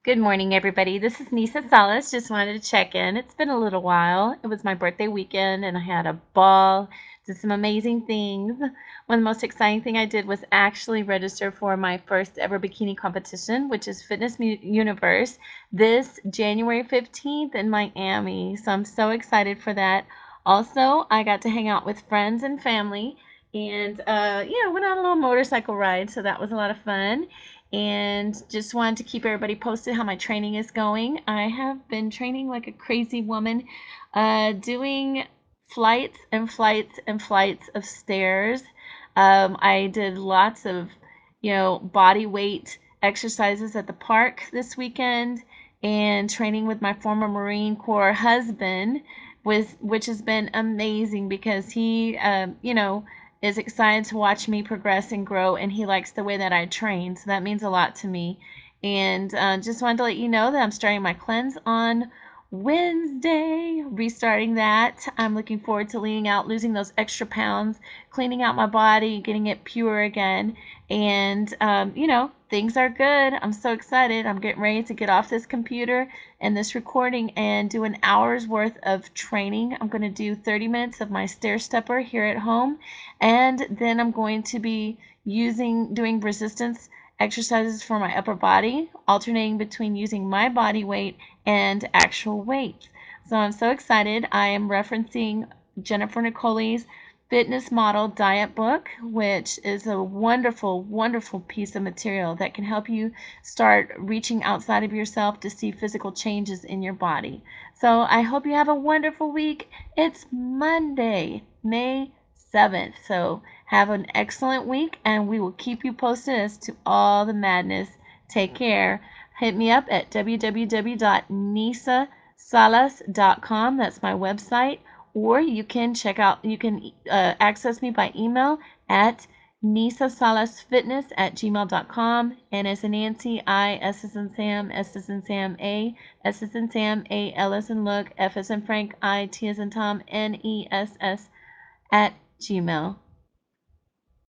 Good morning, everybody. This is Nisa Salas. Just wanted to check in. It's been a little while. It was my birthday weekend and I had a ball, did some amazing things. One of the most exciting thing I did was actually register for my first ever bikini competition, which is Fitness Universe, this January 15th in Miami. So I'm so excited for that. Also, I got to hang out with friends and family and went on a little motorcycle ride, so that was a lot of fun and just wanted to keep everybody posted how my training is going. I have been training like a crazy woman, doing flights and flights and flights of stairs. I did lots of, body weight exercises at the park this weekend and training with my former Marine Corps husband, which has been amazing because he, is excited to watch me progress and grow, and he likes the way that I train. So that means a lot to me. And just wanted to let you know that I'm starting my cleanse on Wednesday, restarting that. I'm looking forward to leaning out, losing those extra pounds, cleaning out my body, getting it pure again. And, things are good. I'm so excited. I'm getting ready to get off this computer and this recording and do an hour's worth of training. I'm going to do 30 minutes of my stair stepper here at home, and then I'm going to be doing resistance exercises for my upper body, alternating between using my body weight and actual weights. So I'm so excited. I am referencing Jennifer Nicole's fitness model diet book, which is a wonderful, wonderful piece of material that can help you start reaching outside of yourself to see physical changes in your body. So I hope you have a wonderful week. It's Monday, May 7th. So have an excellent week, and we will keep you posted as to all the madness. Take care. Hit me up at www.nisasalas.com. That's my website. Or you can access me by email at nisasalasfitness@gmail.com. N as in Nancy, I, S as in Sam, S as in Sam, A, S as in Sam, A, L as in look, F as in Frank, I, T as in Tom, NESS at gmail.